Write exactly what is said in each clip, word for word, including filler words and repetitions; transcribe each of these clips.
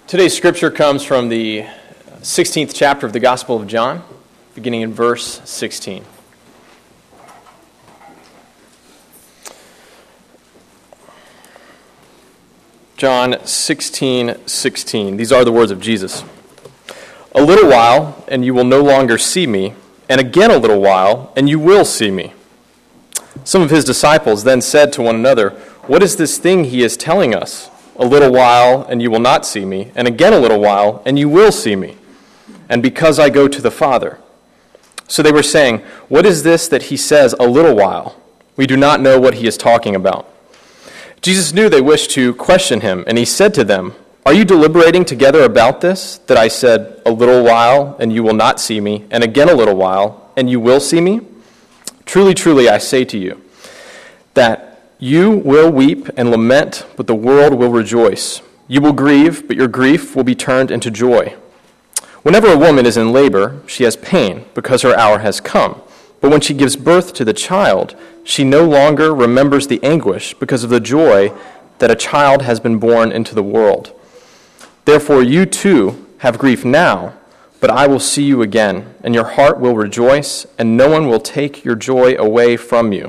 Today's scripture comes from the sixteenth chapter of the Gospel of John, beginning in verse sixteen. John sixteen sixteen. These are the words of Jesus. A little while, and you will no longer see me, and again a little while, and you will see me. Some of his disciples then said to one another, "What is this thing he is telling us? A little while, and you will not see me, and again a little while, and you will see me, and because I go to the Father." So they were saying, "What is this that he says, a little while? We do not know what he is talking about." Jesus knew they wished to question him, and he said to them, "Are you deliberating together about this, that I said, a little while, and you will not see me, and again a little while, and you will see me? Truly, truly, I say to you, that you will weep and lament, but the world will rejoice. You will grieve, but your grief will be turned into joy. Whenever a woman is in labor, she has pain, because her hour has come. But when she gives birth to the child, she no longer remembers the anguish because of the joy that a child has been born into the world. Therefore you too have grief now, but I will see you again, and your heart will rejoice, and no one will take your joy away from you.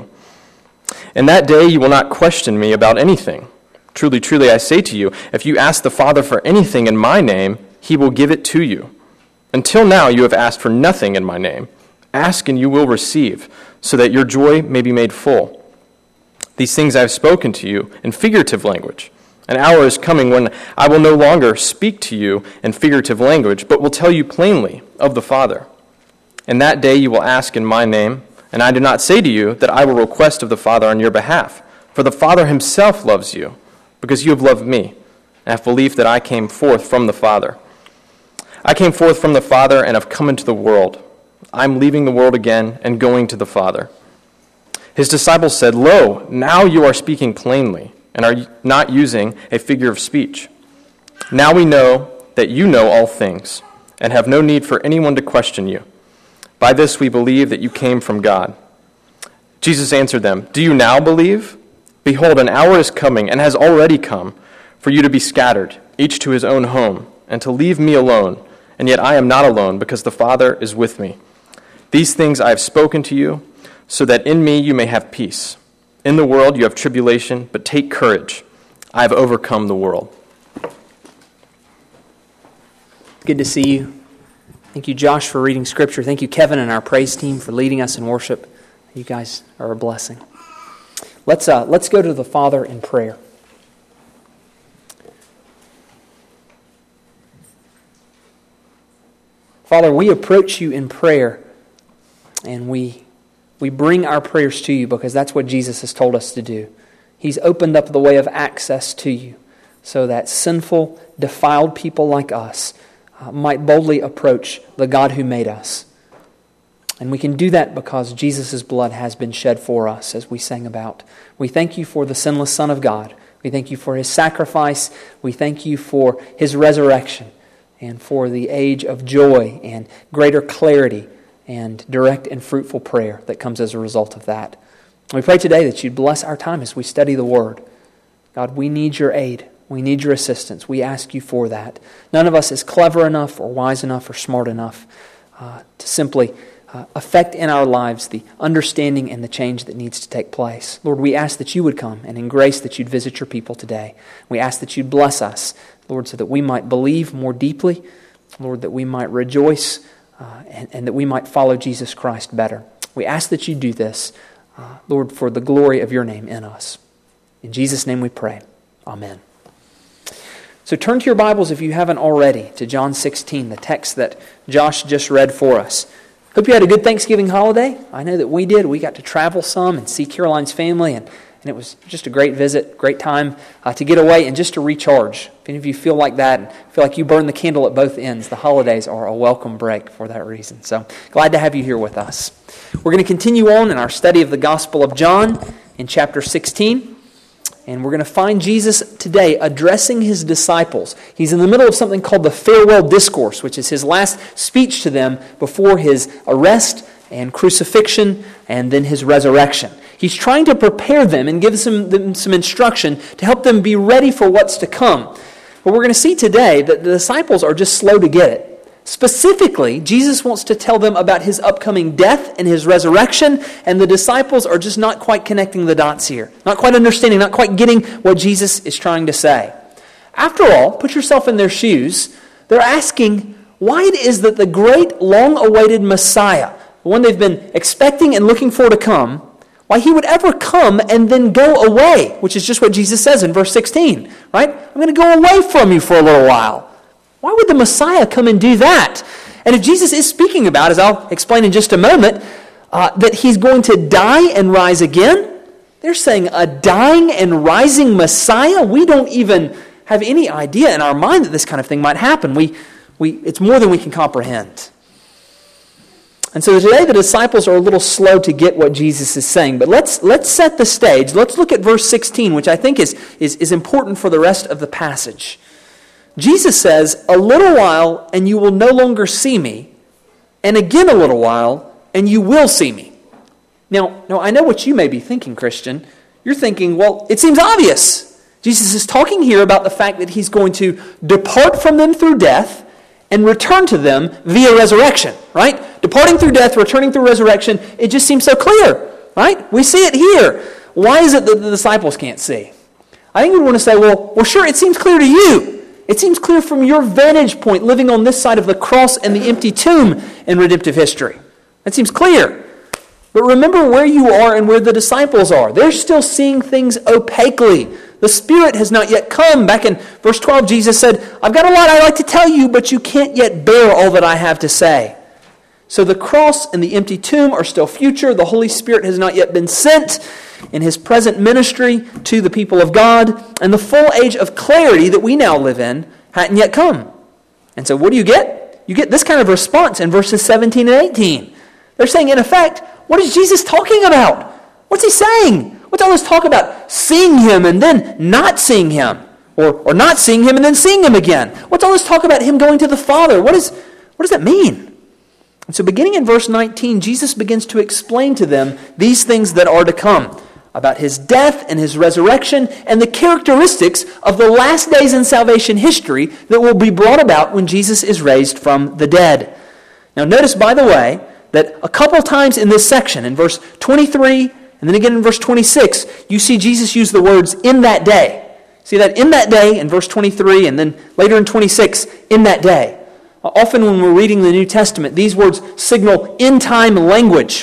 In that day you will not question me about anything. Truly, truly, I say to you, if you ask the Father for anything in my name, he will give it to you. Until now you have asked for nothing in my name. Ask and you will receive, so that your joy may be made full. These things I have spoken to you in figurative language. An hour is coming when I will no longer speak to you in figurative language, but will tell you plainly of the Father. In that day you will ask in my name, and I do not say to you that I will request of the Father on your behalf, for the Father himself loves you, because you have loved me, and have believed that I came forth from the Father. I came forth from the Father and have come into the world. I am leaving the world again and going to the Father." His disciples said, "Lo, now you are speaking plainly, and are not using a figure of speech. Now we know that you know all things, and have no need for anyone to question you. By this we believe that you came from God." Jesus answered them, "Do you now believe? Behold, an hour is coming, and has already come, for you to be scattered, each to his own home, and to leave me alone. And yet I am not alone, because the Father is with me. These things I have spoken to you, so that in me you may have peace. In the world you have tribulation, but take courage. I have overcome the world." Good to see you. Thank you, Josh, for reading Scripture. Thank you, Kevin, and our praise team for leading us in worship. You guys are a blessing. Let's uh, let's go to the Father in prayer. Father, we approach you in prayer, and we we bring our prayers to you because that's what Jesus has told us to do. He's opened up the way of access to you so that sinful, defiled people like us Uh, might boldly approach the God who made us. And we can do that because Jesus' blood has been shed for us, as we sang about. We thank you for the sinless Son of God. We thank you for his sacrifice. We thank you for his resurrection and for the age of joy and greater clarity and direct and fruitful prayer that comes as a result of that. We pray today that you'd bless our time as we study the Word. God, we need your aid. We need your assistance. We ask you for that. None of us is clever enough or wise enough or smart enough uh, to simply uh, affect in our lives the understanding and the change that needs to take place. Lord, we ask that you would come, and in grace that you'd visit your people today. We ask that you'd bless us, Lord, so that we might believe more deeply, Lord, that we might rejoice uh, and, and that we might follow Jesus Christ better. We ask that you do this, uh, Lord, for the glory of your name in us. In Jesus' name we pray. Amen. So turn to your Bibles, if you haven't already, to John sixteen, the text that Josh just read for us. Hope you had a good Thanksgiving holiday. I know that we did. We got to travel some and see Caroline's family, and, and it was just a great visit, great time uh, to get away and just to recharge. If any of you feel like that and feel like you burn the candle at both ends, the holidays are a welcome break for that reason. So glad to have you here with us. We're going to continue on in our study of the Gospel of John in chapter sixteen. And we're going to find Jesus today addressing his disciples. He's in the middle of something called the farewell discourse, which is his last speech to them before his arrest and crucifixion and then his resurrection. He's trying to prepare them and give them some instruction to help them be ready for what's to come. But we're going to see today that the disciples are just slow to get it. Specifically, Jesus wants to tell them about his upcoming death and his resurrection, and the disciples are just not quite connecting the dots here. Not quite understanding, not quite getting what Jesus is trying to say. After all, put yourself in their shoes. They're asking why it is that the great, long-awaited Messiah, the one they've been expecting and looking for to come, why he would ever come and then go away, which is just what Jesus says in verse sixteen, right? I'm going to go away from you for a little while. Why would the Messiah come and do that? And if Jesus is speaking about, as I'll explain in just a moment, uh, that he's going to die and rise again, they're saying a dying and rising Messiah? We don't even have any idea in our mind that this kind of thing might happen. We, we, it's more than we can comprehend. And so today the disciples are a little slow to get what Jesus is saying. But let's, let's set the stage. Let's look at verse sixteen, which I think is, is, is important for the rest of the passage. Jesus says, a little while and you will no longer see me, and again a little while and you will see me. Now, now I know what you may be thinking, Christian. You're thinking, well, it seems obvious. Jesus is talking here about the fact that he's going to depart from them through death and return to them via resurrection, right? Departing through death, returning through resurrection, it just seems so clear, right? We see it here. Why is it that the disciples can't see? I think we want to say, well, well, sure, it seems clear to you. It seems clear from your vantage point, living on this side of the cross and the empty tomb in redemptive history. That seems clear. But remember where you are and where the disciples are. They're still seeing things opaquely. The Spirit has not yet come. Back in verse twelve, Jesus said, I've got a lot I'd like to tell you, but you can't yet bear all that I have to say. So the cross and the empty tomb are still future. The Holy Spirit has not yet been sent in his present ministry to the people of God. And the full age of clarity that we now live in hadn't yet come. And so what do you get? You get this kind of response in verses seventeen and eighteen. They're saying, in effect, what is Jesus talking about? What's he saying? What's all this talk about seeing him and then not seeing him? Or, or not seeing him and then seeing him again? What's all this talk about him going to the Father? What, is, what does that mean? And so beginning in verse nineteen, Jesus begins to explain to them these things that are to come, about his death and his resurrection and the characteristics of the last days in salvation history that will be brought about when Jesus is raised from the dead. Now notice, by the way, that a couple times in this section, in verse twenty-three and then again in verse twenty-six, you see Jesus use the words, in that day. See that in that day in verse twenty-three and then later in twenty-six, in that day. Often when we're reading the New Testament, these words signal in-time language.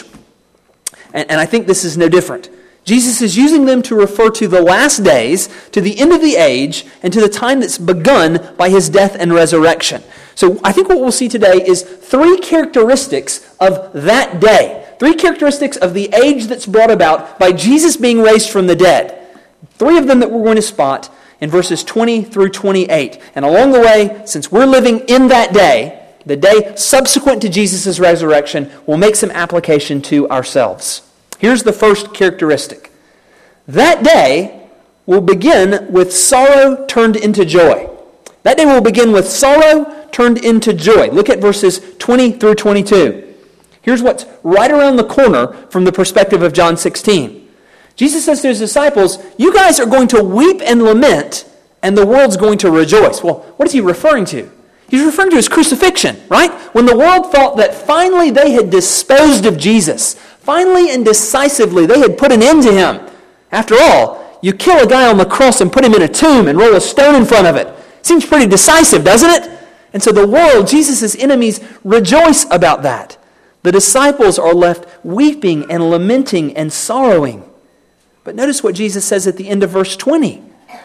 And, and I think this is no different. Jesus is using them to refer to the last days, to the end of the age, and to the time that's begun by his death and resurrection. So I think what we'll see today is three characteristics of that day. Three characteristics of the age that's brought about by Jesus being raised from the dead. Three of them that we're going to spot in verses twenty through twenty-eight. And along the way, since we're living in that day, the day subsequent to Jesus' resurrection, we'll make some application to ourselves. Here's the first characteristic. That day will begin with sorrow turned into joy. That day will begin with sorrow turned into joy. Look at verses twenty through twenty-two. Here's what's right around the corner from the perspective of John sixteen. Jesus says to his disciples, you guys are going to weep and lament, and the world's going to rejoice. Well, what is he referring to? He's referring to his crucifixion, right? When the world thought that finally they had disposed of Jesus, finally and decisively they had put an end to him. After all, you kill a guy on the cross and put him in a tomb and roll a stone in front of it. Seems pretty decisive, doesn't it? And so the world, Jesus' enemies, rejoice about that. The disciples are left weeping and lamenting and sorrowing. But notice what Jesus says at the end of verse twenty.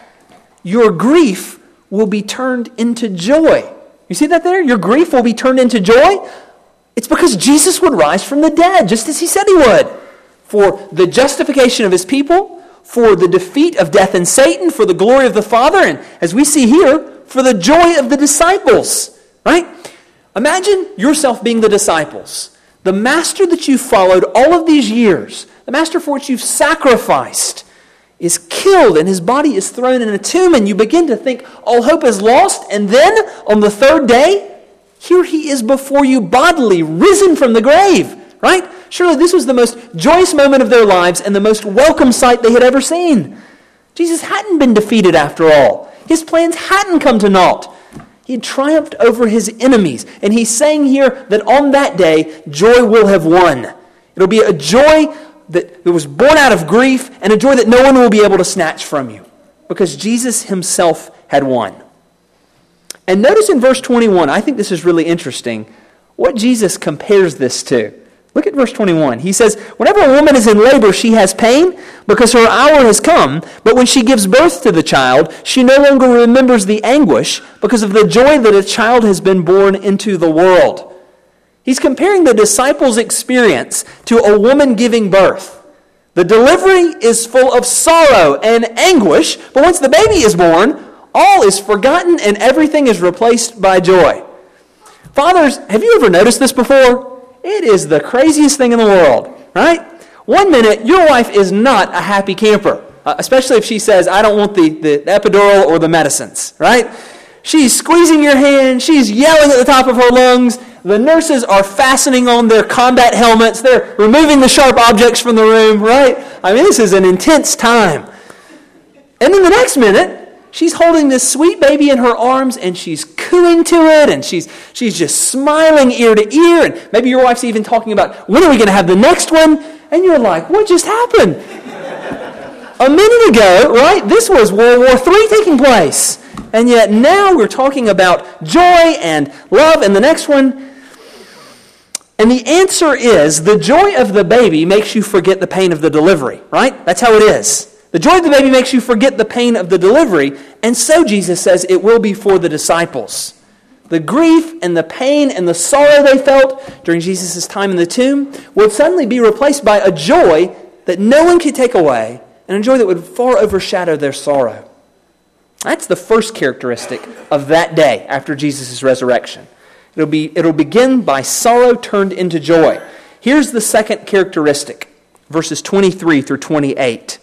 Your grief will be turned into joy. You see that there? Your grief will be turned into joy. It's because Jesus would rise from the dead, just as he said he would. For the justification of his people, for the defeat of death and Satan, for the glory of the Father, and as we see here, for the joy of the disciples. Right? Imagine yourself being the disciples. The master that you followed all of these years, the master for which you've sacrificed, is killed and his body is thrown in a tomb, and you begin to think all hope is lost, and then on the third day, here he is before you bodily, risen from the grave, right? Surely this was the most joyous moment of their lives and the most welcome sight they had ever seen. Jesus hadn't been defeated after all. He His plans hadn't come to naught. He had triumphed over his enemies. And he's saying here that on that day, joy will have won. It'll be a joy that was born out of grief and a joy that no one will be able to snatch from you because Jesus himself had won. And notice in verse twenty-one, I think this is really interesting, what Jesus compares this to. Look at verse twenty-one. He says, whenever a woman is in labor, she has pain because her hour has come. But when she gives birth to the child, she no longer remembers the anguish because of the joy that a child has been born into the world. He's comparing the disciples' experience to a woman giving birth. The delivery is full of sorrow and anguish, but once the baby is born, all is forgotten and everything is replaced by joy. Fathers, have you ever noticed this before? It is the craziest thing in the world, right? One minute, your wife is not a happy camper, uh, especially if she says, I don't want the, the epidural or the medicines, right? She's squeezing your hand, she's yelling at the top of her lungs. The nurses are fastening on their combat helmets. They're removing the sharp objects from the room, right? I mean, this is an intense time. And then the next minute, she's holding this sweet baby in her arms and she's cooing to it and she's she's just smiling ear to ear. And maybe your wife's even talking about, when are we going to have the next one? And you're like, what just happened? A minute ago, right, this was World War Three taking place. And yet now we're talking about joy and love and the next one. And the answer is, the joy of the baby makes you forget the pain of the delivery, right? That's how it is. The joy of the baby makes you forget the pain of the delivery, and so Jesus says it will be for the disciples. The grief and the pain and the sorrow they felt during Jesus' time in the tomb would suddenly be replaced by a joy that no one could take away, and a joy that would far overshadow their sorrow. That's the first characteristic of that day after Jesus' resurrection. It'll be, it'll begin by sorrow turned into joy. Here's the second characteristic, verses twenty-three through twenty-eight.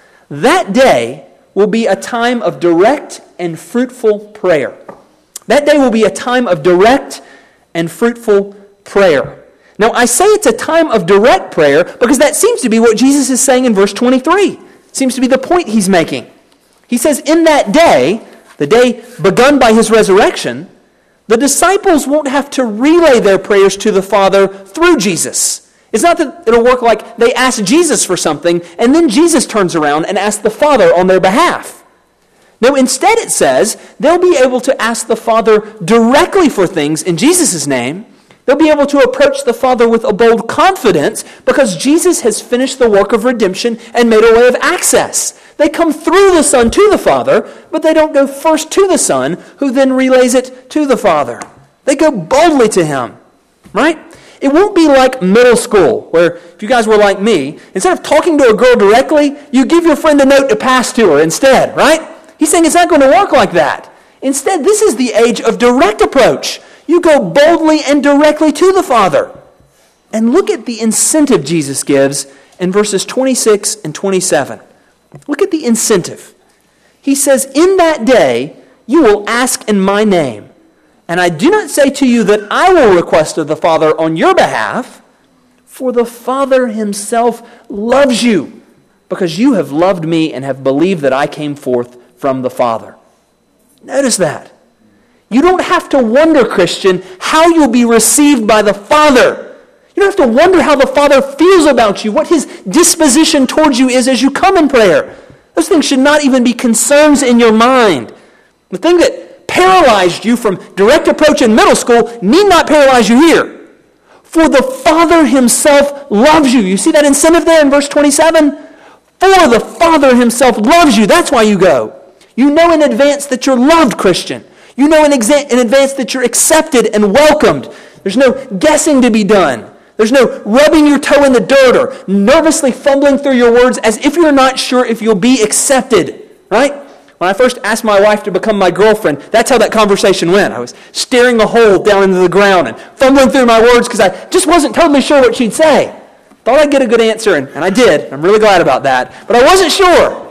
That day will be a time of direct and fruitful prayer. That day will be a time of direct and fruitful prayer. Now, I say it's a time of direct prayer because that seems to be what Jesus is saying in verse twenty-three. It seems to be the point he's making. He says, in that day, the day begun by his resurrection, the disciples won't have to relay their prayers to the Father through Jesus. It's not that it'll work like they ask Jesus for something, and then Jesus turns around and asks the Father on their behalf. No, instead it says they'll be able to ask the Father directly for things in Jesus' name. They'll be able to approach the Father with a bold confidence because Jesus has finished the work of redemption and made a way of access. They come through the Son to the Father, but they don't go first to the Son, who then relays it to the Father. They go boldly to Him, right? It won't be like middle school, where if you guys were like me, instead of talking to a girl directly, you give your friend a note to pass to her instead, right? He's saying it's not going to work like that. Instead, this is the age of direct approach. You go boldly and directly to the Father. And look at the incentive Jesus gives in verses twenty-six and twenty-seven. Look at the incentive. He says, in that day you will ask in my name. And I do not say to you that I will request of the Father on your behalf, for the Father himself loves you, because you have loved me and have believed that I came forth from the Father. Notice that. You don't have to wonder, Christian, how you'll be received by the Father. You don't have to wonder how the Father feels about you, what his disposition towards you is as you come in prayer. Those things should not even be concerns in your mind. The thing that paralyzed you from direct approach in middle school need not paralyze you here. For the Father himself loves you. You see that incentive there in verse twenty-seven? For the Father himself loves you. That's why you go. You know in advance that you're loved, Christian. You know in, exa- in advance that you're accepted and welcomed. There's no guessing to be done. There's no rubbing your toe in the dirt or nervously fumbling through your words as if you're not sure if you'll be accepted, right? When I first asked my wife to become my girlfriend, that's how that conversation went. I was staring a hole down into the ground and fumbling through my words because I just wasn't totally sure what she'd say. Thought I'd get a good answer, and, and I did. I'm really glad about that. But I wasn't sure.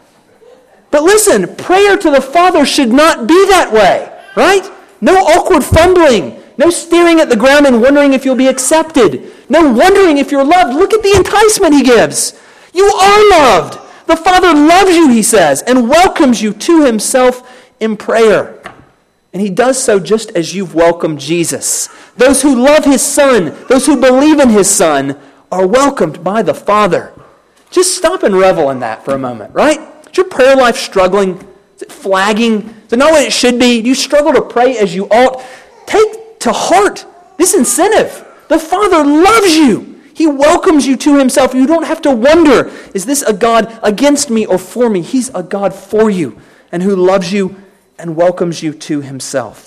But listen, prayer to the Father should not be that way, right? No awkward fumbling. No staring at the ground and wondering if you'll be accepted. No wondering if you're loved. Look at the enticement he gives. You are loved. The Father loves you, he says, and welcomes you to himself in prayer. And he does so just as you've welcomed Jesus. Those who love his Son, those who believe in his Son, are welcomed by the Father. Just stop and revel in that for a moment, right? Is your prayer life struggling? Is it flagging? Is it not what it should be? Do you struggle to pray as you ought? Take to heart this incentive. The Father loves you. He welcomes you to himself. You don't have to wonder, is this a God against me or for me? He's a God for you and who loves you and welcomes you to himself.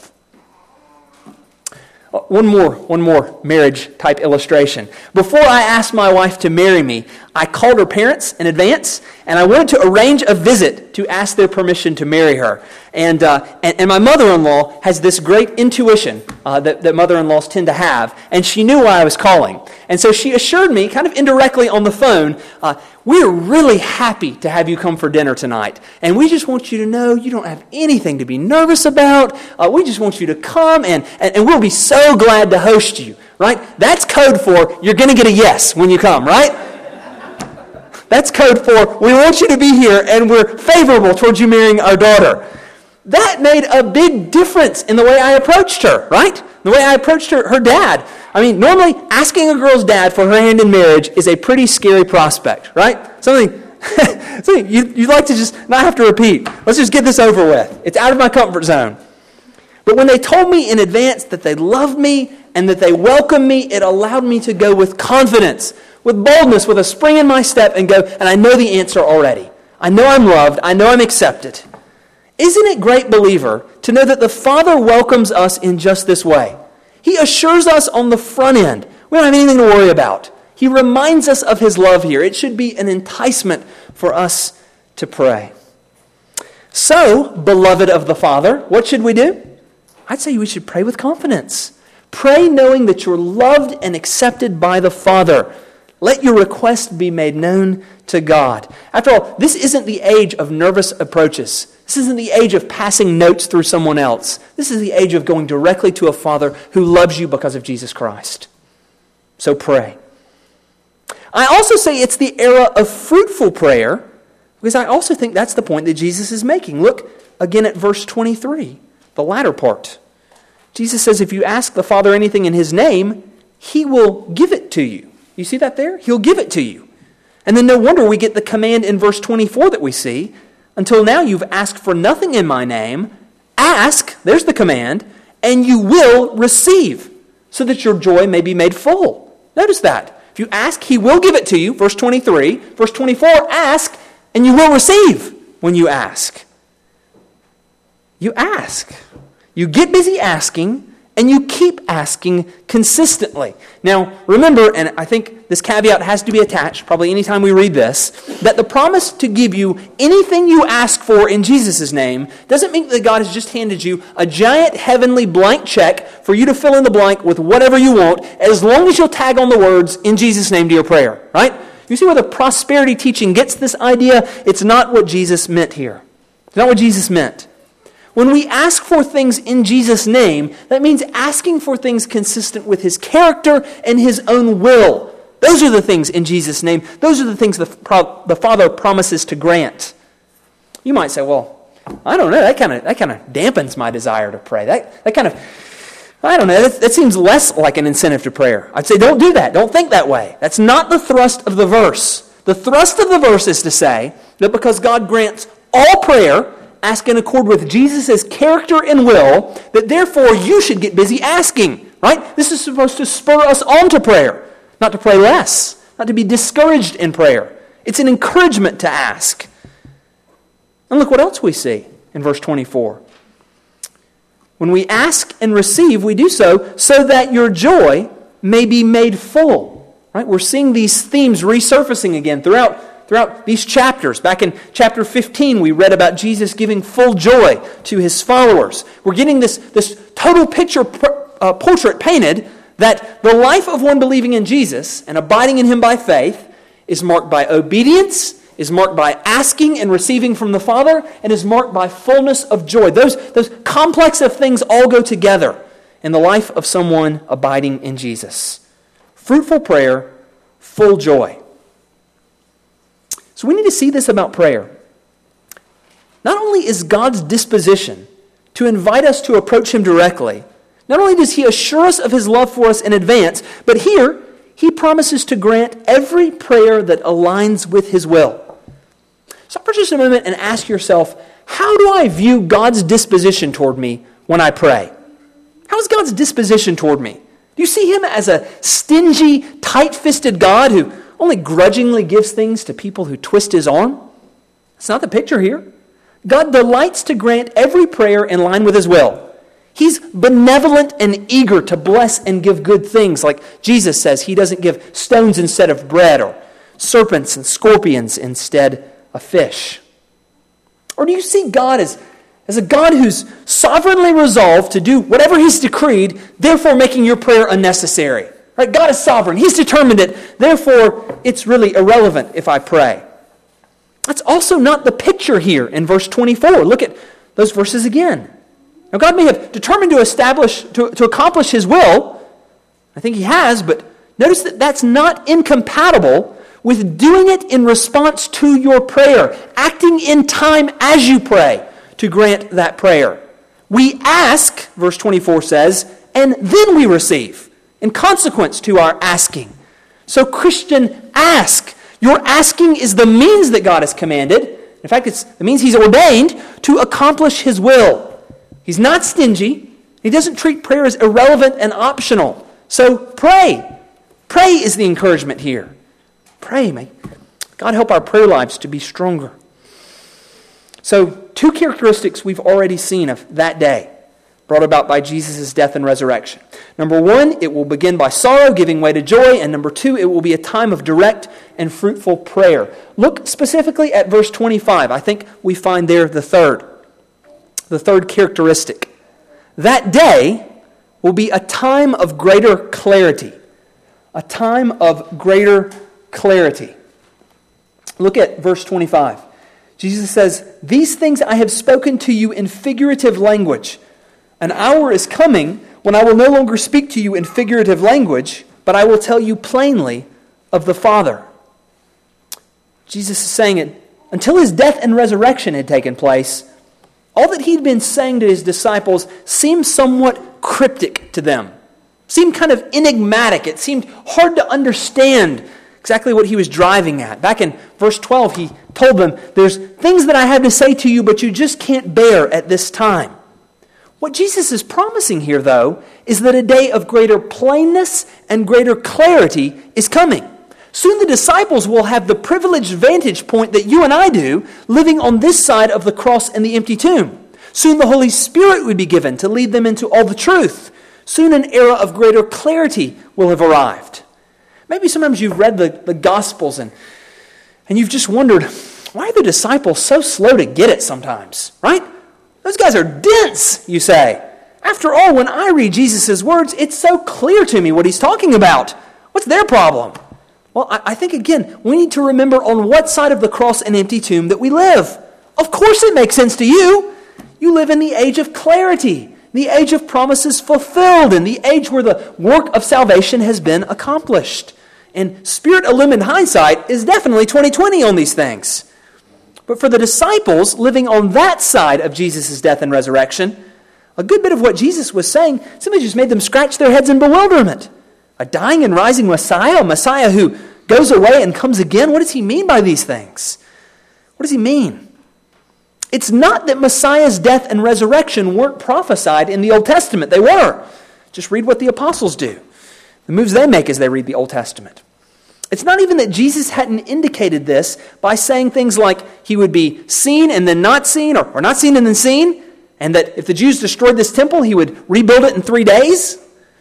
One more, one more marriage type illustration. Before I asked my wife to marry me, I called her parents in advance, and I wanted to arrange a visit to ask their permission to marry her. And uh, and, and my mother-in-law has this great intuition uh, that, that mother-in-laws tend to have, and she knew why I was calling. And so she assured me, kind of indirectly on the phone, uh, we're really happy to have you come for dinner tonight. And we just want you to know you don't have anything to be nervous about. Uh, we just want you to come, and, and, and we'll be so glad to host you. Right? That's code for you're going to get a yes when you come, right? That's code for we want you to be here, and we're favorable towards you marrying our daughter. That made a big difference in the way I approached her, right? The way I approached her, her dad. I mean, normally asking a girl's dad for her hand in marriage is a pretty scary prospect, right? Something, something you, you'd like to just not have to repeat. Let's just get this over with. It's out of my comfort zone. But when they told me in advance that they loved me and that they welcomed me, it allowed me to go with confidence, with boldness, with a spring in my step and go, and I know the answer already. I know I'm loved. I know I'm accepted. Isn't it great, believer, to know that the Father welcomes us in just this way? He assures us on the front end. We don't have anything to worry about. He reminds us of his love here. It should be an enticement for us to pray. So, beloved of the Father, what should we do? I'd say we should pray with confidence. Pray knowing that you're loved and accepted by the Father. Let your request be made known to God. After all, this isn't the age of nervous approaches. This isn't the age of passing notes through someone else. This is the age of going directly to a Father who loves you because of Jesus Christ. So pray. I also say it's the era of fruitful prayer, because I also think that's the point that Jesus is making. Look again at verse twenty-three, the latter part. Jesus says, if you ask the Father anything in his name, he will give it to you. You see that there? He'll give it to you. And then no wonder we get the command in verse twenty-four that we see. Until now you've asked for nothing in my name. Ask, there's the command, and you will receive, so that your joy may be made full. Notice that. If you ask, he will give it to you. Verse twenty-three. Verse twenty-four, ask, and you will receive when you ask. You ask. You get busy asking, and you keep asking consistently. Now, remember, and I think this caveat has to be attached, probably anytime we read this, that the promise to give you anything you ask for in Jesus' name doesn't mean that God has just handed you a giant heavenly blank check for you to fill in the blank with whatever you want, as long as you'll tag on the words, in Jesus' name, to your prayer, right? You see where the prosperity teaching gets this idea? It's not what Jesus meant here. It's not what Jesus meant. When we ask for things in Jesus' name, that means asking for things consistent with his character and his own will. Those are the things in Jesus' name. Those are the things the, the Father promises to grant. You might say, well, I don't know, that kind of that kind of dampens my desire to pray. That, that kind of, I don't know, that, that seems less like an incentive to prayer. I'd say don't do that. Don't think that way. That's not the thrust of the verse. The thrust of the verse is to say that because God grants all prayer, ask in accord with Jesus' character and will, that therefore you should get busy asking, right? This is supposed to spur us on to prayer, not to pray less, not to be discouraged in prayer. It's an encouragement to ask. And look what else we see in verse twenty-four. When we ask and receive, we do so so that your joy may be made full, right? We're seeing these themes resurfacing again throughout Throughout these chapters. Back in chapter fifteen, we read about Jesus giving full joy to his followers. We're getting this, this total picture uh, portrait painted that the life of one believing in Jesus and abiding in him by faith is marked by obedience, is marked by asking and receiving from the Father, and is marked by fullness of joy. Those, those complex of things all go together in the life of someone abiding in Jesus. Fruitful prayer, full joy. So we need to see this about prayer. not only is God's disposition to invite us to approach him directly, not only does he assure us of his love for us in advance, but here he promises to grant every prayer that aligns with his will. Stop for just a moment and ask yourself, how do I view God's disposition toward me when I pray? How is God's disposition toward me? Do you see him as a stingy, tight-fisted God who only grudgingly gives things to people who twist his arm? That's not the picture here. God delights to grant every prayer in line with his will. He's benevolent and eager to bless and give good things, like Jesus says he doesn't give stones instead of bread or serpents and scorpions instead of fish. Or do you see God as, as a God who's sovereignly resolved to do whatever he's decreed, therefore making your prayer unnecessary? Right? God is sovereign. He's determined it. Therefore, it's really irrelevant if I pray. That's also not the picture here in verse twenty-four. Look at those verses again. Now, God may have determined to establish, to, to accomplish his will. I think he has, but notice that that's not incompatible with doing it in response to your prayer, acting in time as you pray to grant that prayer. We ask, verse twenty-four says, and then we receive, in consequence to our asking. So, Christian, ask. Your asking is the means that God has commanded. In fact, it's the means he's ordained to accomplish his will. He's not stingy. He doesn't treat prayer as irrelevant and optional. So pray. Pray is the encouragement here. Pray, may God help our prayer lives to be stronger. So two characteristics we've already seen of that day brought about by Jesus' death and resurrection. Number one, it will begin by sorrow, giving way to joy. And number two, it will be a time of direct and fruitful prayer. Look specifically at verse twenty-five. I think we find there the third. The third characteristic. That day will be a time of greater clarity. A time of greater clarity. Look at verse twenty-five. Jesus says, "These things I have spoken to you in figurative language. An hour is coming when I will no longer speak to you in figurative language, but I will tell you plainly of the Father." Jesus is saying it until his death and resurrection had taken place, all that he'd been saying to his disciples seemed somewhat cryptic to them. Seemed kind of enigmatic. It seemed hard to understand exactly what he was driving at. Back in verse twelve, he told them, "There's things that I have to say to you, but you just can't bear at this time." What Jesus is promising here, though, is that a day of greater plainness and greater clarity is coming. Soon the disciples will have the privileged vantage point that you and I do, living on this side of the cross and the empty tomb. Soon the Holy Spirit would be given to lead them into all the truth. Soon an era of greater clarity will have arrived. Maybe sometimes you've read the, the Gospels and, and you've just wondered, why are the disciples so slow to get it sometimes, right? Those guys are dense, you say. After all, when I read Jesus' words, it's so clear to me what he's talking about. What's their problem? Well, I, I think, again, we need to remember on what side of the cross and empty tomb that we live. Of course it makes sense to you. You live in the age of clarity, the age of promises fulfilled, and the age where the work of salvation has been accomplished. And Spirit-illumined hindsight is definitely twenty twenty on these things. But for the disciples living on that side of Jesus' death and resurrection, a good bit of what Jesus was saying simply just made them scratch their heads in bewilderment. A dying and rising Messiah, a Messiah who goes away and comes again? What does he mean by these things? What does he mean? It's not that Messiah's death and resurrection weren't prophesied in the Old Testament. They were. Just read what the apostles do. The moves they make as they read the Old Testament. It's not even that Jesus hadn't indicated this by saying things like he would be seen and then not seen, or, or not seen and then seen, and that if the Jews destroyed this temple, he would rebuild it in three days.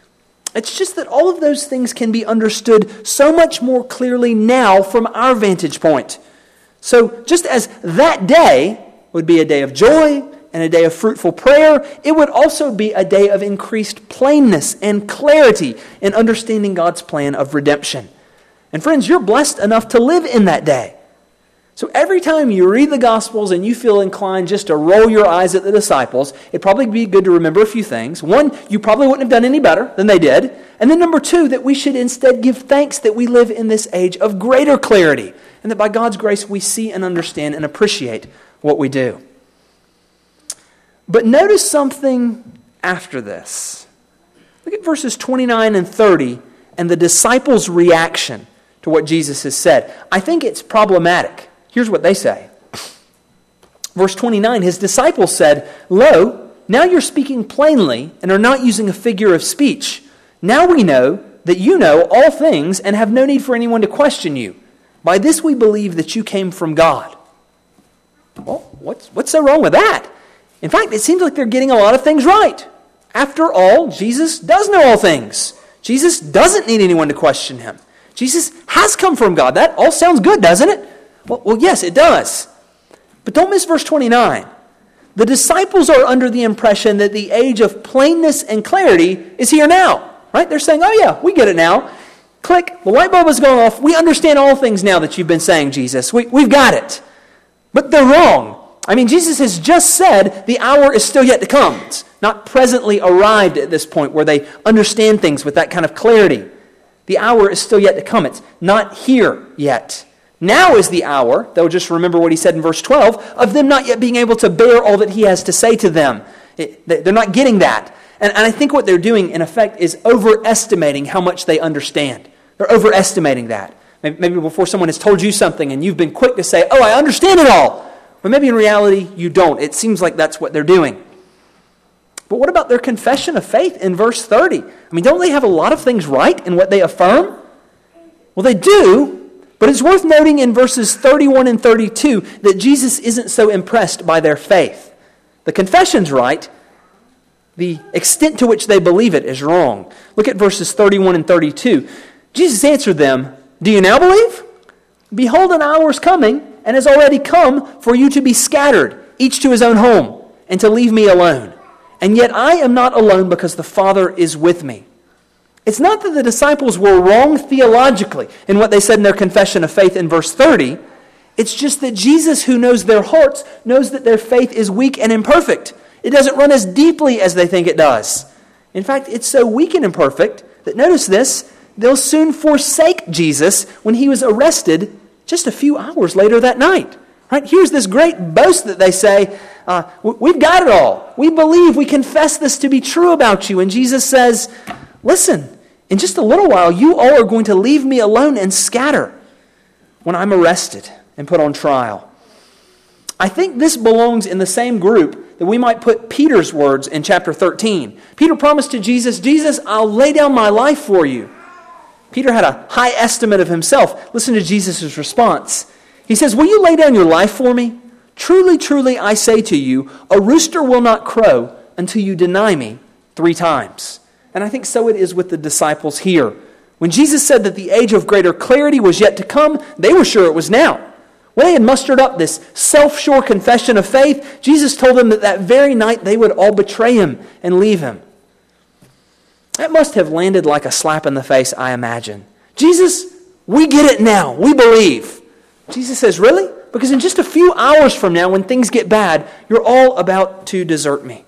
It's just that all of those things can be understood so much more clearly now from our vantage point. So just as that day would be a day of joy and a day of fruitful prayer, it would also be a day of increased plainness and clarity in understanding God's plan of redemption. And friends, you're blessed enough to live in that day. So every time you read the Gospels and you feel inclined just to roll your eyes at the disciples, it'd probably be good to remember a few things. One, you probably wouldn't have done any better than they did. And then number two, that we should instead give thanks that we live in this age of greater clarity, and that by God's grace we see and understand and appreciate what we do. But notice something after this. Look at verses twenty-nine and thirty and the disciples' reaction to what Jesus has said. I think it's problematic. Here's what they say. Verse twenty-nine, his disciples said, "Lo, now you're speaking plainly and are not using a figure of speech. Now we know that you know all things and have no need for anyone to question you. By this we believe that you came from God." Well, what's, what's so wrong with that? In fact, it seems like they're getting a lot of things right. After all, Jesus does know all things. Jesus doesn't need anyone to question him. Jesus has come from God. That all sounds good, doesn't it? Well, well, yes, it does. But don't miss verse twenty-nine. The disciples are under the impression that the age of plainness and clarity is here now. Right? They're saying, oh yeah, we get it now. Click, the light bulb is going off. We understand all things now that you've been saying, Jesus. We, we've got it. But they're wrong. I mean, Jesus has just said the hour is still yet to come. It's not presently arrived at this point where they understand things with that kind of clarity. The hour is still yet to come. It's not here yet. Now is the hour, they'll just remember what he said in verse twelve, of them not yet being able to bear all that he has to say to them. It, they're not getting that. And, and I think what they're doing, in effect, is overestimating how much they understand. They're overestimating that. Maybe, maybe before someone has told you something and you've been quick to say, oh, I understand it all. But maybe in reality, you don't. It seems like that's what they're doing. But what about their confession of faith in verse thirty? I mean, don't they have a lot of things right in what they affirm? Well, they do, but it's worth noting in verses thirty-one and thirty-two that Jesus isn't so impressed by their faith. The confession's right. The extent to which they believe it is wrong. Look at verses thirty-one and thirty-two. Jesus answered them, "Do you now believe? Behold, an hour is coming, and has already come for you to be scattered, each to his own home, and to leave me alone. And yet I am not alone because the Father is with me." It's not that the disciples were wrong theologically in what they said in their confession of faith in verse thirty. It's just that Jesus, who knows their hearts, knows that their faith is weak and imperfect. It doesn't run as deeply as they think it does. In fact, it's so weak and imperfect that, notice this, they'll soon forsake Jesus when he was arrested just a few hours later that night. Right? Here's this great boast that they say, uh, we've got it all. We believe, we confess this to be true about you. And Jesus says, listen, in just a little while, you all are going to leave me alone and scatter when I'm arrested and put on trial. I think this belongs in the same group that we might put Peter's words in chapter thirteen. Peter promised to Jesus, Jesus, I'll lay down my life for you. Peter had a high estimate of himself. Listen to Jesus' response. He says, will you lay down your life for me? Truly, truly, I say to you, a rooster will not crow until you deny me three times. And I think so it is with the disciples here. When Jesus said that the age of greater clarity was yet to come, they were sure it was now. When they had mustered up this self-sure confession of faith, Jesus told them that that very night they would all betray him and leave him. That must have landed like a slap in the face, I imagine. Jesus, we get it now. We believe. Jesus says, really? Because in just a few hours from now, when things get bad, you're all about to desert me.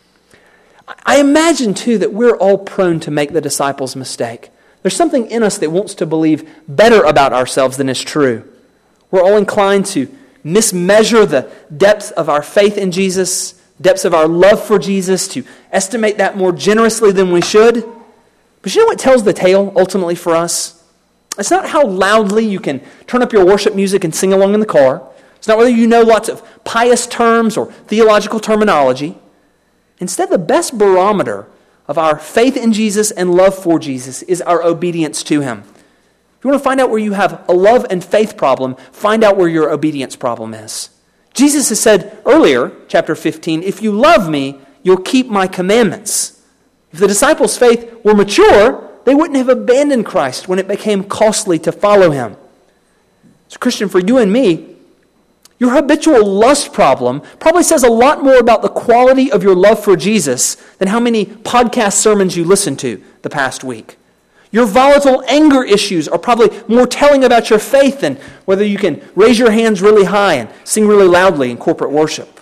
I imagine, too, that we're all prone to make the disciples' mistake. There's something in us that wants to believe better about ourselves than is true. We're all inclined to mismeasure the depth of our faith in Jesus, depths of our love for Jesus, to estimate that more generously than we should. But you know what tells the tale ultimately for us? It's not how loudly you can turn up your worship music and sing along in the car. It's not whether you know lots of pious terms or theological terminology. Instead, the best barometer of our faith in Jesus and love for Jesus is our obedience to him. If you want to find out where you have a love and faith problem, find out where your obedience problem is. Jesus has said earlier, chapter fifteen, if you love me, you'll keep my commandments. If the disciples' faith were mature, they wouldn't have abandoned Christ when it became costly to follow him. So, Christian, for you and me, your habitual lust problem probably says a lot more about the quality of your love for Jesus than how many podcast sermons you listened to the past week. Your volatile anger issues are probably more telling about your faith than whether you can raise your hands really high and sing really loudly in corporate worship.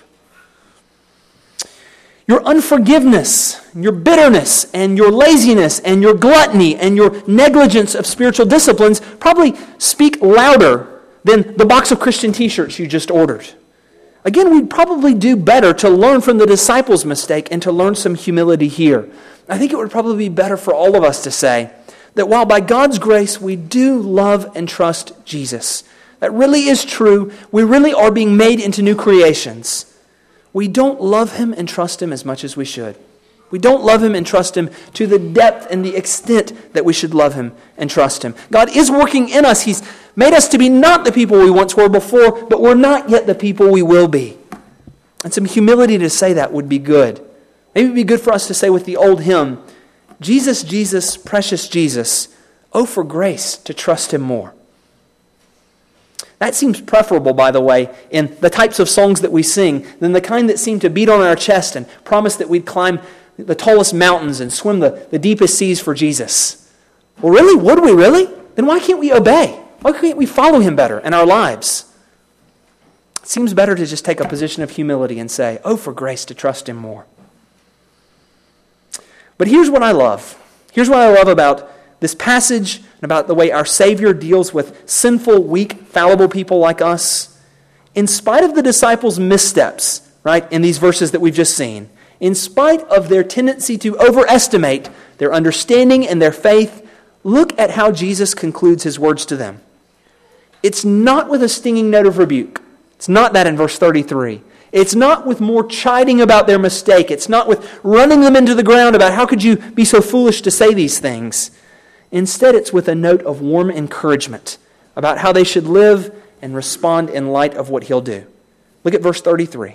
Your unforgiveness, your bitterness, and your laziness, and your gluttony, and your negligence of spiritual disciplines probably speak louder than the box of Christian t-shirts you just ordered. Again, we'd probably do better to learn from the disciples' mistake and to learn some humility here. I think it would probably be better for all of us to say that while by God's grace we do love and trust Jesus, that really is true, we really are being made into new creations, we don't love Him and trust Him as much as we should. We don't love Him and trust Him to the depth and the extent that we should love Him and trust Him. God is working in us. He's made us to be not the people we once were before, but we're not yet the people we will be. And some humility to say that would be good. Maybe it would be good for us to say with the old hymn, Jesus, Jesus, precious Jesus, oh, for grace to trust Him more. That seems preferable, by the way, in the types of songs that we sing than the kind that seem to beat on our chest and promise that we'd climb the tallest mountains and swim the, the deepest seas for Jesus. Well, really? Would we really? Then why can't we obey? Why can't we follow Him better in our lives? It seems better to just take a position of humility and say, oh, for grace to trust Him more. But here's what I love. Here's what I love about this passage and about the way our Savior deals with sinful, weak, fallible people like us. In spite of the disciples' missteps, right, in these verses that we've just seen, in spite of their tendency to overestimate their understanding and their faith, look at how Jesus concludes His words to them. It's not with a stinging note of rebuke. It's not that in verse thirty-three. It's not with more chiding about their mistake. It's not with running them into the ground about how could you be so foolish to say these things. Instead, it's with a note of warm encouragement about how they should live and respond in light of what He'll do. Look at verse thirty-three.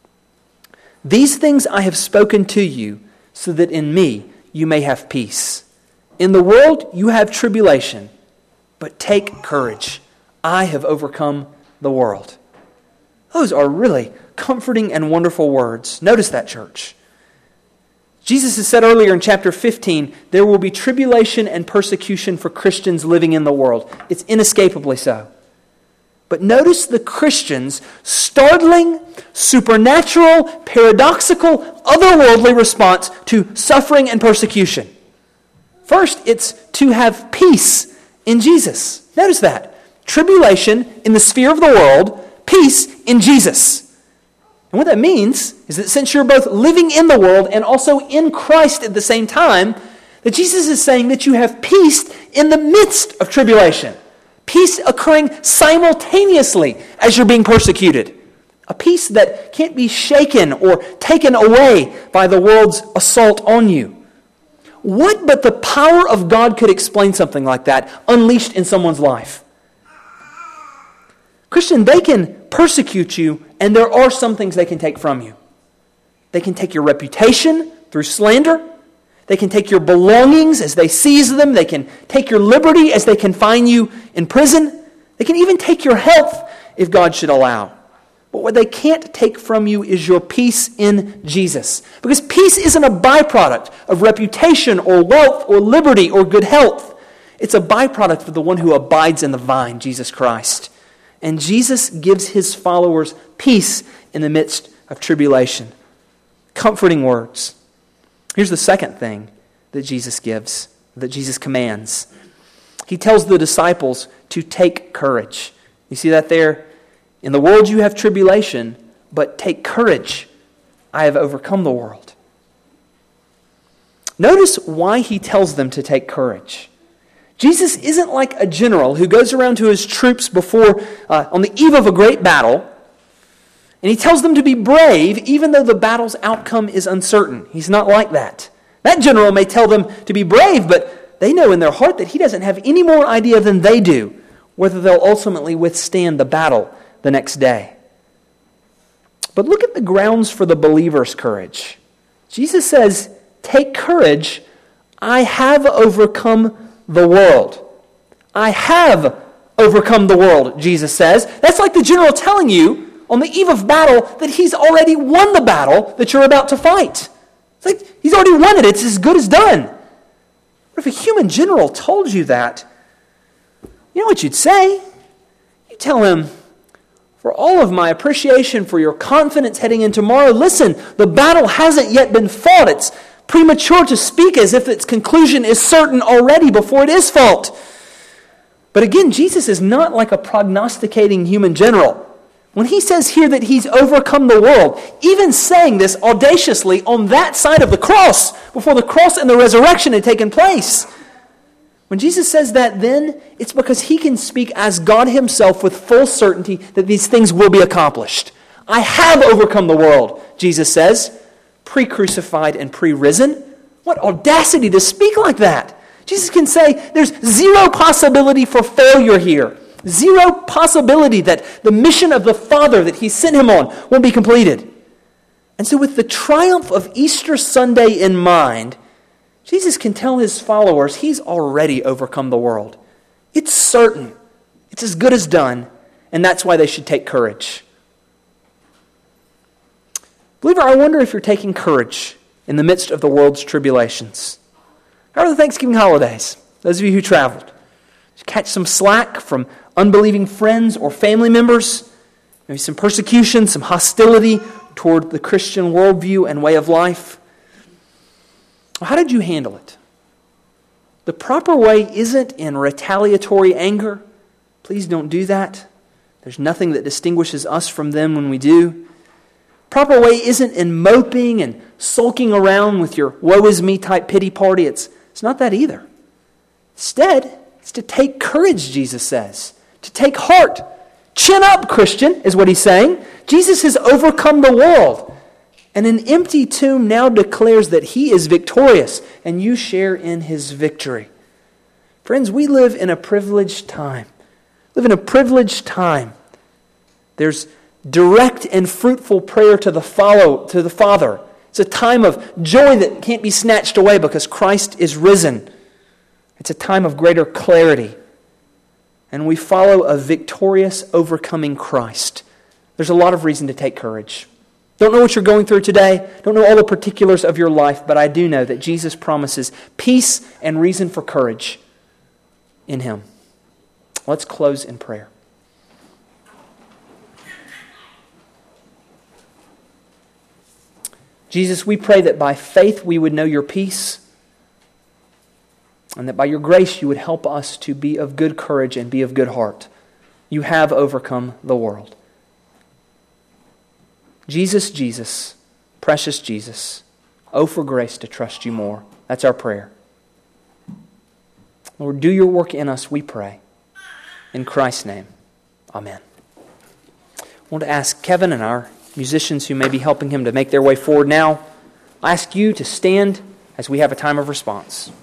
These things I have spoken to you, so that in me you may have peace. In the world you have tribulation, but take courage. I have overcome the world. Those are really comforting and wonderful words. Notice that, church. Jesus has said earlier in chapter fifteen, there will be tribulation and persecution for Christians living in the world. It's inescapably so. But notice the Christians' startling, supernatural, paradoxical, otherworldly response to suffering and persecution. First, it's to have peace in Jesus. Notice that. Tribulation in the sphere of the world, peace in Jesus. And what that means is that since you're both living in the world and also in Christ at the same time, that Jesus is saying that you have peace in the midst of tribulation. Peace occurring simultaneously as you're being persecuted. A peace that can't be shaken or taken away by the world's assault on you. What but the power of God could explain something like that unleashed in someone's life? Christian, they can persecute you, and there are some things they can take from you. They can take your reputation through slander. They can take your belongings as they seize them. They can take your liberty as they confine you in prison. They can even take your health if God should allow. But what they can't take from you is your peace in Jesus. Because peace isn't a byproduct of reputation or wealth or liberty or good health. It's a byproduct of the one who abides in the vine, Jesus Christ. And Jesus gives His followers peace in the midst of tribulation. Comforting words. Here's the second thing that Jesus gives, that Jesus commands. He tells the disciples to take courage. You see that there? In the world you have tribulation, but take courage. I have overcome the world. Notice why He tells them to take courage. Jesus isn't like a general who goes around to his troops before, uh, on the eve of a great battle, and he tells them to be brave even though the battle's outcome is uncertain. He's not like that. That general may tell them to be brave, but they know in their heart that he doesn't have any more idea than they do whether they'll ultimately withstand the battle the next day. But look at the grounds for the believer's courage. Jesus says, take courage. I have overcome the world. I have overcome the world, Jesus says. That's like the general telling you on the eve of battle that he's already won the battle that you're about to fight. It's like he's already won it. It's as good as done. But if a human general told you that, you know what you'd say? You tell him, for all of my appreciation for your confidence heading in tomorrow, listen, the battle hasn't yet been fought. It's premature to speak as if its conclusion is certain already before it is fought. But again, Jesus is not like a prognosticating human general When he says here that he's overcome the world, even saying this audaciously on that side of the cross, before the cross and the resurrection had taken place. When Jesus says that then, it's because he can speak as God himself with full certainty that these things will be accomplished. I have overcome the world, Jesus says, pre-crucified and pre-risen. What audacity to speak like that. Jesus can say there's zero possibility for failure here. Zero possibility that the mission of the Father that he sent him on won't be completed. And so with the triumph of Easter Sunday in mind, Jesus can tell his followers he's already overcome the world. It's certain. It's as good as done. And that's why they should take courage. Believer, I wonder if you're taking courage in the midst of the world's tribulations. How are the Thanksgiving holidays? Those of you who traveled. Did you catch some slack from unbelieving friends or family members? Maybe some persecution, some hostility toward the Christian worldview and way of life? How did you handle it? The proper way isn't in retaliatory anger. Please don't do that. There's nothing that distinguishes us from them when we do. Proper way isn't in moping and sulking around with your woe is me type pity party. It's, it's not that either. Instead, it's to take courage, Jesus says. To take heart. Chin up, Christian, is what he's saying. Jesus has overcome the world. And an empty tomb now declares that he is victorious, and you share in his victory. Friends, we live in a privileged time. Live in a privileged time. There's direct and fruitful prayer to the follow to the Father. It's a time of joy that can't be snatched away because Christ is risen. It's a time of greater clarity. And we follow a victorious, overcoming Christ. There's a lot of reason to take courage. Don't know what you're going through today. Don't know all the particulars of your life, but I do know that Jesus promises peace and reason for courage in him. Let's close in prayer. Jesus, we pray that by faith we would know your peace, and that by your grace you would help us to be of good courage and be of good heart. You have overcome the world. Jesus, Jesus, precious Jesus, oh, for grace to trust you more. That's our prayer. Lord, do your work in us, we pray. In Christ's name, amen. I want to ask Kevin and our musicians who may be helping him to make their way forward now. I ask you to stand as we have a time of response.